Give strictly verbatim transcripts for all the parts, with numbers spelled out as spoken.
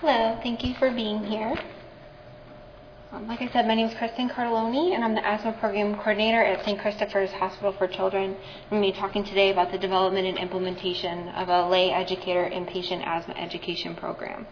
Hello, thank you for being here. Um, like I said, my name is Kristen Cardelloni, and I'm the asthma program coordinator at Saint Christopher's Hospital for Children. I'm going to be talking today about the development and implementation of a lay educator inpatient asthma education program.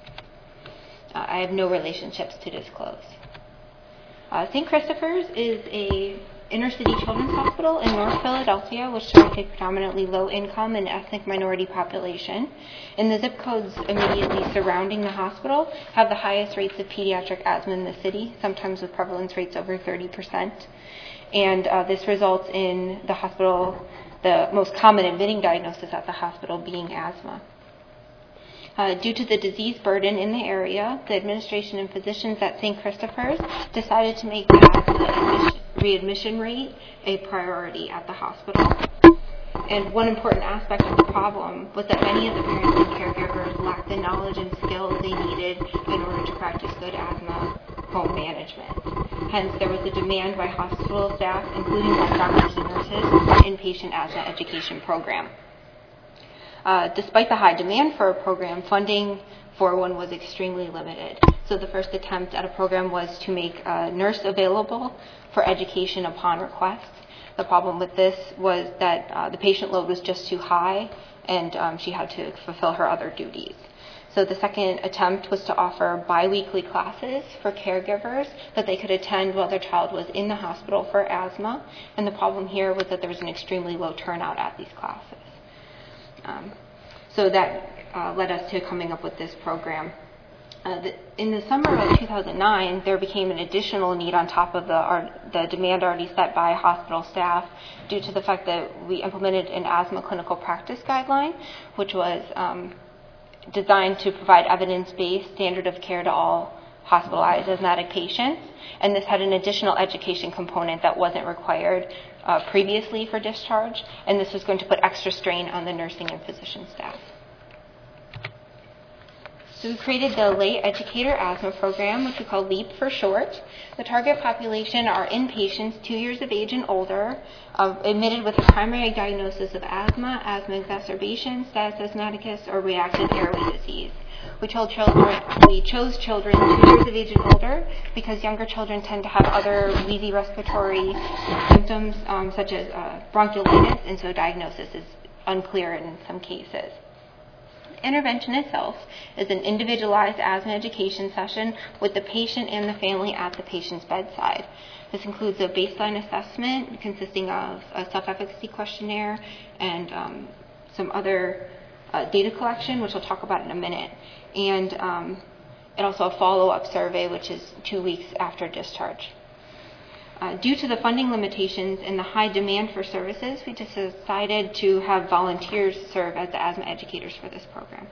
Uh, I have no relationships to disclose. Uh, Saint Christopher's is a inner-city children's hospital in North Philadelphia, which serves a predominantly low-income and ethnic minority population. And the zip codes immediately surrounding the hospital have the highest rates of pediatric asthma in the city, sometimes with prevalence rates over thirty percent. And uh, this results in the hospital, the most common admitting diagnosis at the hospital being asthma. Uh, due to the disease burden in the area, the administration and physicians at Saint Christopher's decided to make the asthma admission, readmission rate a priority at the hospital. And one important aspect of the problem was that many of the parents and caregivers lacked the knowledge and skills they needed in order to practice good asthma home management. Hence, there was a demand by hospital staff, including by doctors and nurses, for an inpatient asthma education program. Uh, despite the high demand for a program, funding for one was extremely limited. So the first attempt at a program was to make a nurse available for education upon request. The problem with this was that uh, the patient load was just too high, and um, she had to fulfill her other duties. So the second attempt was to offer biweekly classes for caregivers that they could attend while their child was in the hospital for asthma. And the problem here was that there was an extremely low turnout at these classes. Um, so that uh, led us to coming up with this program. Uh, the, in the summer of two thousand nine, there became an additional need on top of the, our, the demand already set by hospital staff due to the fact that we implemented an asthma clinical practice guideline, which was um, designed to provide evidence-based standard of care to all hospitalized asthmatic patients. And this had an additional education component that wasn't required Uh, previously for discharge, and this was going to put extra strain on the nursing and physician staff. So we created the Lay Educator Asthma Program, which we call LEAP for short. The target population are inpatients two years of age and older, uh, admitted with a primary diagnosis of asthma, asthma exacerbation, status asthmaticus, or reactive airway disease. We chose children, we chose children two years of age and older because younger children tend to have other wheezy respiratory symptoms um, such as uh, bronchiolitis, and so diagnosis is unclear in some cases. The intervention itself is an individualized asthma education session with the patient and the family at the patient's bedside. This includes a baseline assessment consisting of a self-efficacy questionnaire and um, some other uh, data collection, which I'll talk about in a minute. And um, and also a follow-up survey, which is two weeks after discharge. Uh, due to the funding limitations and the high demand for services, we just decided to have volunteers serve as the asthma educators for this program.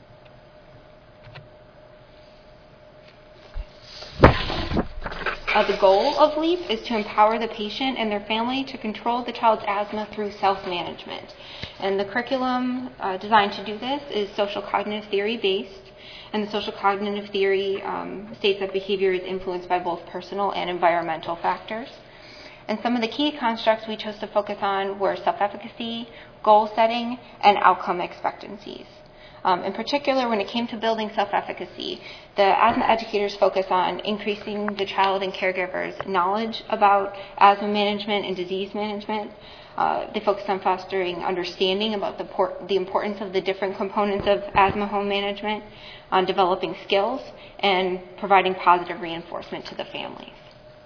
Uh, the goal of LEAP is to empower the patient and their family to control the child's asthma through self-management. And the curriculum uh, designed to do this is social cognitive theory based. And the social cognitive theory um, states that behavior is influenced by both personal and environmental factors. And some of the key constructs we chose to focus on were self-efficacy, goal setting, and outcome expectancies. Um, in particular, when it came to building self-efficacy, the asthma educators focus on increasing the child and caregivers' knowledge about asthma management and disease management. Uh, they focus on fostering understanding about the, por- the importance of the different components of asthma home management, on developing skills, and providing positive reinforcement to the families.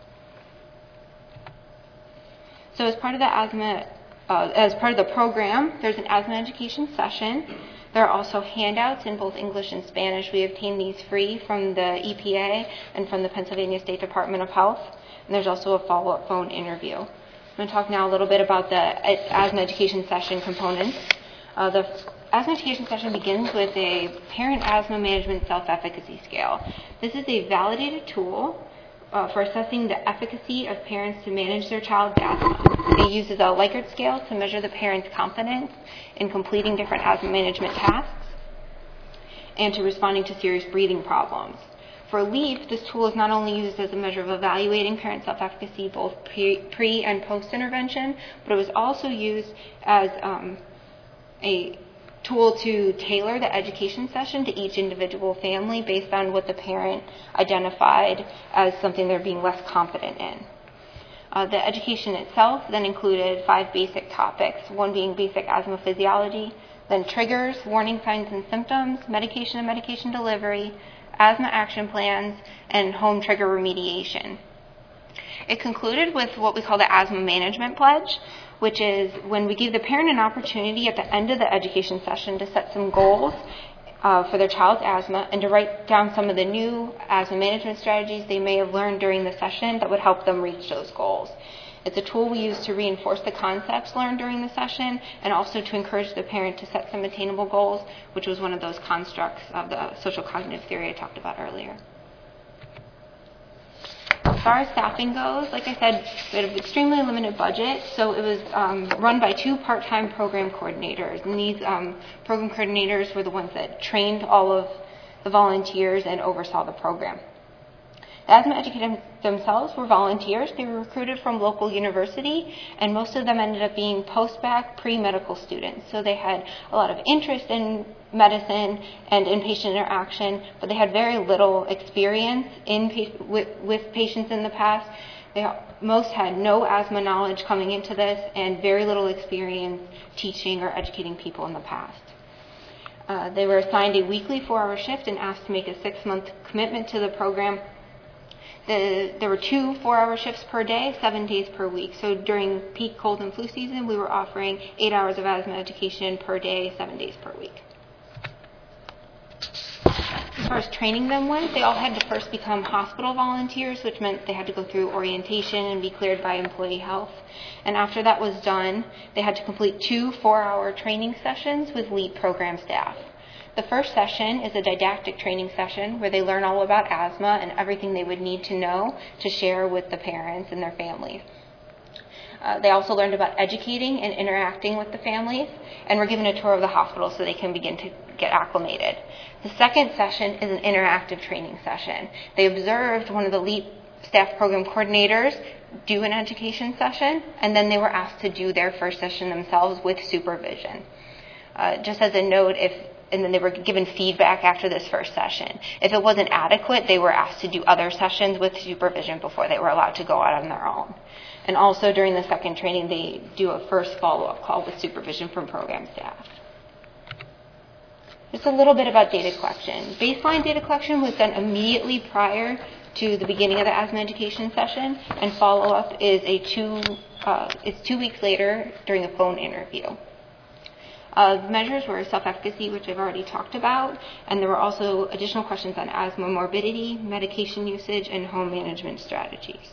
So as part of the asthma, uh, as part of the program, there's an asthma education session. There are also handouts in both English and Spanish. We obtained these free from the E P A and from the Pennsylvania State Department of Health. And there's also a follow-up phone interview. I'm going to talk now a little bit about the asthma education session components. Uh, the asthma education session begins with a parent asthma management self-efficacy scale. This is a validated tool uh, for assessing the efficacy of parents to manage their child's asthma. It uses a Likert scale to measure the parent's confidence in completing different asthma management tasks and to responding to serious breathing problems. For LEAP, this tool is not only used as a measure of evaluating parent self-efficacy both pre, pre and post-intervention, but it was also used as um, a tool to tailor the education session to each individual family based on what the parent identified as something they're being less confident in. Uh, the education itself then included five basic topics, one being basic asthma physiology, then triggers, warning signs and symptoms, medication and medication delivery, asthma action plans, and home trigger remediation. It concluded with what we call the asthma management pledge, which is when we give the parent an opportunity at the end of the education session to set some goals uh, for their child's asthma and to write down some of the new asthma management strategies they may have learned during the session that would help them reach those goals. It's a tool we use to reinforce the concepts learned during the session and also to encourage the parent to set some attainable goals, which was one of those constructs of the social cognitive theory I talked about earlier. As far as staffing goes, like I said, we had an extremely limited budget, so it was um, run by two part-time program coordinators. And these um, program coordinators were the ones that trained all of the volunteers and oversaw the program. The asthma educators themselves were volunteers. They were recruited from local university, and most of them ended up being post-bac, pre-medical students. So they had a lot of interest in medicine and in patient interaction, but they had very little experience in pa- with, with patients in the past. They most had no asthma knowledge coming into this and very little experience teaching or educating people in the past. Uh, they were assigned a weekly four-hour shift and asked to make a six-month commitment to the program. The, there were two four-hour shifts per day, seven days per week. So during peak cold and flu season, we were offering eight hours of asthma education per day, seven days per week. As far as training them went, they all had to first become hospital volunteers, which meant they had to go through orientation and be cleared by employee health. And after that was done, they had to complete two four-hour training sessions with LEAP program staff. The first session is a didactic training session where they learn all about asthma and everything they would need to know to share with the parents and their families. Uh, they also learned about educating and interacting with the families and were given a tour of the hospital so they can begin to get acclimated. The second session is an interactive training session. They observed one of the LEAP staff program coordinators do an education session, and then they were asked to do their first session themselves with supervision. Uh, just as a note, if and then they were given feedback after this first session. If it wasn't adequate, they were asked to do other sessions with supervision before they were allowed to go out on their own. And also during the second training, they do a first follow-up call with supervision from program staff. Just a little bit about data collection. Baseline data collection was done immediately prior to the beginning of the asthma education session, and follow-up is a two, uh, is two weeks later during a phone interview. Uh, the measures were self-efficacy, which I've already talked about, and there were also additional questions on asthma morbidity, medication usage, and home management strategies.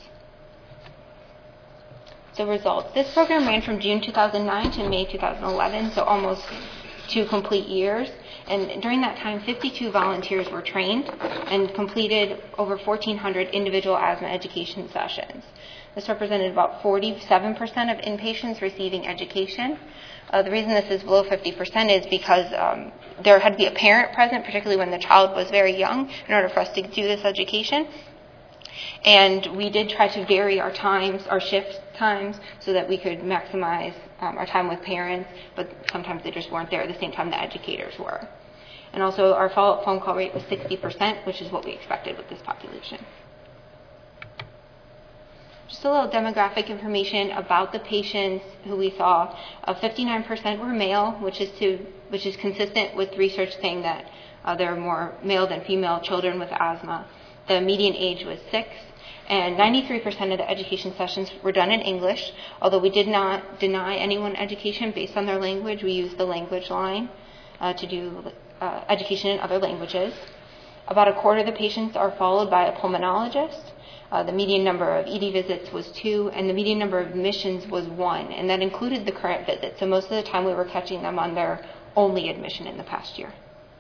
So results. This program ran from June two thousand nine to May two thousand eleven, so almost two complete years. And during that time, fifty-two volunteers were trained and completed over fourteen hundred individual asthma education sessions. This represented about forty-seven percent of inpatients receiving education. Uh, the reason this is below fifty percent is because um, there had to be a parent present, particularly when the child was very young, in order for us to do this education. And we did try to vary our times, our shift times, so that we could maximize um, our time with parents, but sometimes they just weren't there at the same time the educators were. And also our follow-up phone call rate was sixty percent, which is what we expected with this population. Just a little demographic information about the patients who we saw. Uh, fifty-nine percent were male, which is to which is consistent with research saying that uh, there are more male than female children with asthma. The median age was six, and ninety-three percent of the education sessions were done in English. Although we did not deny anyone education based on their language, we used the language line uh, to do uh, education in other languages. About a quarter of the patients are followed by a pulmonologist. Uh, the median number of E D visits was two, and the median number of admissions was one, and that included the current visit. So most of the time we were catching them on their only admission in the past year.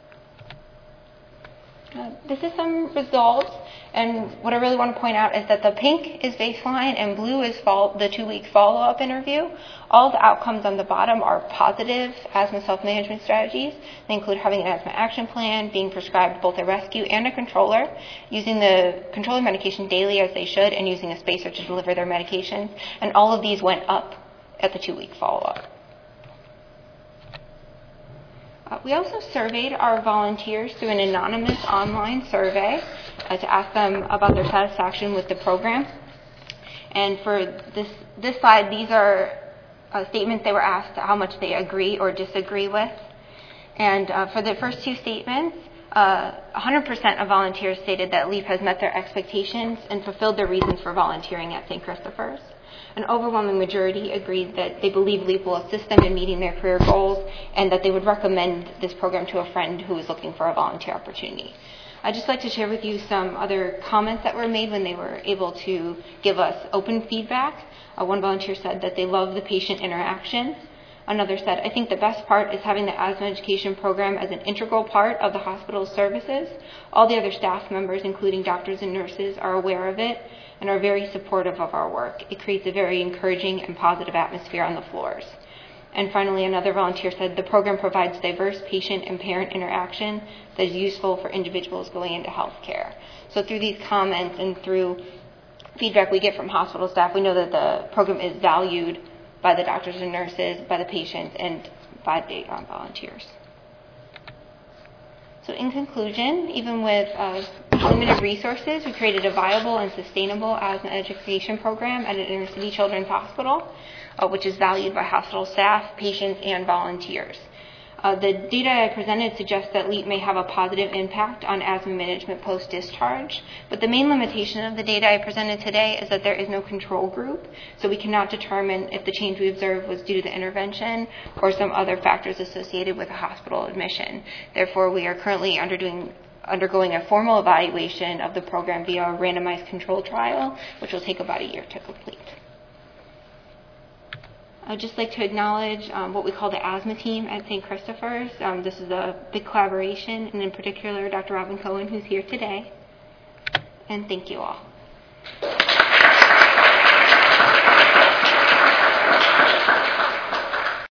Uh, this is some results, and what I really want to point out is that the pink is baseline and blue is fall, the two-week follow-up interview. All the outcomes on the bottom are positive asthma self-management strategies. They include having an asthma action plan, being prescribed both a rescue and a controller, using the controller medication daily as they should, and using a spacer to deliver their medications. And all of these went up at the two-week follow-up. Uh, we also surveyed our volunteers through an anonymous online survey uh, to ask them about their satisfaction with the program. And for this, this slide, these are uh, statements they were asked how much they agree or disagree with. And uh, for the first two statements, uh, one hundred percent of volunteers stated that LEAP has met their expectations and fulfilled their reasons for volunteering at Saint Christopher's. An overwhelming majority agreed that they believe LEAP will assist them in meeting their career goals and that they would recommend this program to a friend who is looking for a volunteer opportunity. I'd just like to share with you some other comments that were made when they were able to give us open feedback. Uh, one volunteer said that they love the patient interaction. Another said, I think the best part is having the asthma education program as an integral part of the hospital's services. All the other staff members, including doctors and nurses, are aware of it and are very supportive of our work. It creates a very encouraging and positive atmosphere on the floors. And finally, another volunteer said the program provides diverse patient and parent interaction that is useful for individuals going into healthcare. So through these comments and through feedback we get from hospital staff, we know that the program is valued by the doctors and nurses, by the patients, and by the um, volunteers. So in conclusion, even with uh, limited resources, we created a viable and sustainable asthma education program at an inner-city children's hospital, uh, which is valued by hospital staff, patients, and volunteers. Uh, the data I presented suggests that LEAP may have a positive impact on asthma management post-discharge, but the main limitation of the data I presented today is that there is no control group, so we cannot determine if the change we observed was due to the intervention or some other factors associated with a hospital admission. Therefore, we are currently underdoing, undergoing a formal evaluation of the program via a randomized control trial, which will take about a year to complete. I'd just like to acknowledge um, what we call the asthma team at Saint Christopher's. Um, this is a big collaboration, and in particular, Doctor Robin Cohen, who's here today. And thank you all.